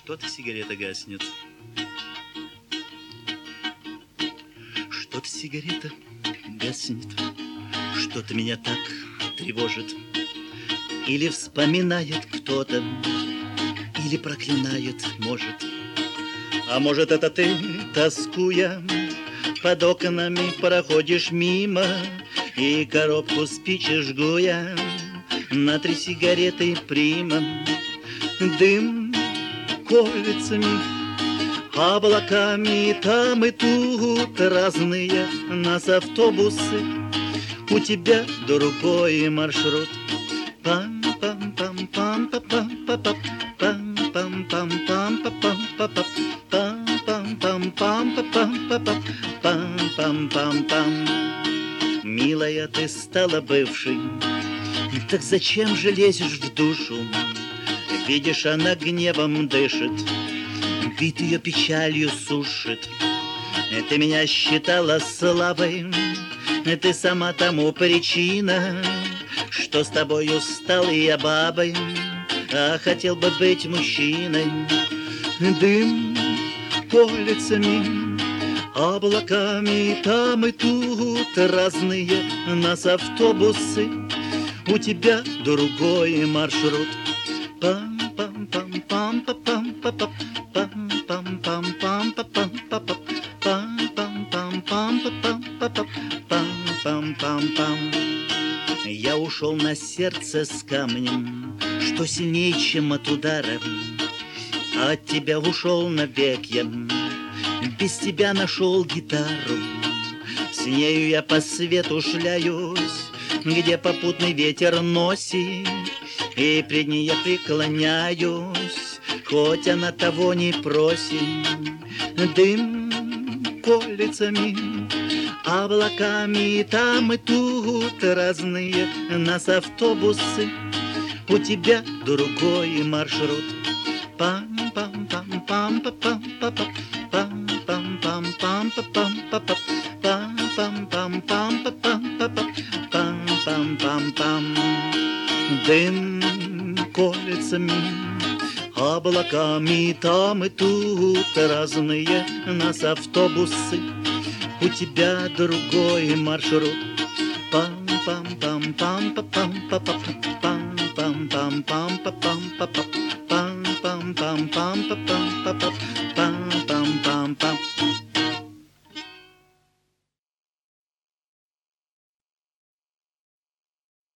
Что-то сигарета гаснет. Что-то сигарета гаснет. Что-то меня так тревожит. Или вспоминает кто-то, или проклинает, может. А может, это ты, тоскуя, под окнами проходишь мимо и коробку спичек жгуя на 3 сигареты прима. Дым колется,ми облаками, там и тут разные нас автобусы. У тебя другой маршрут. Милая, ты стала бывшей, так зачем же лезешь в душу? Видишь, она гневом дышит, вид ее печалью сушит. Ты меня считала слабой, ты сама тому причина, что с тобою стал я бабой, а хотел бы быть мужчиной. Дым колется,ми облаками, там и тут разные нас автобусы. У тебя другой маршрут. Я ушел на сердце с камнем, что сильнее, чем от удара. А от тебя ушел навек я, без тебя нашел гитару. С нею я по свету шляюсь, где попутный ветер носит, и пред ней я преклоняюсь, хоть она того не просит. Дым колется,ми облаками, там и тут разные нас автобусы. У тебя другой маршрут. Дым колется,ми облаками, там и тут разные нас автобусы. У тебя другой маршрут. Пам-пам-пам-пам-пам-пам-пам.